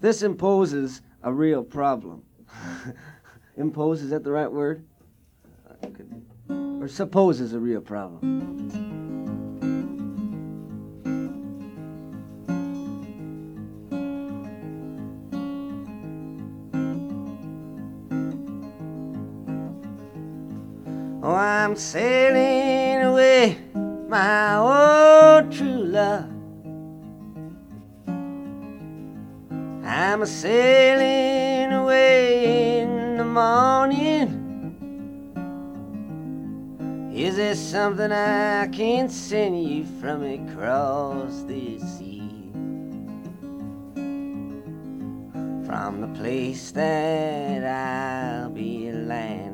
This imposes a real problem. Impose, is that the right word? Or supposes a real problem. Oh, I'm sailing away, my old true love. I'm a sailing away in the morning. Is there something I can send you from across the sea? From the place that I'll be landing.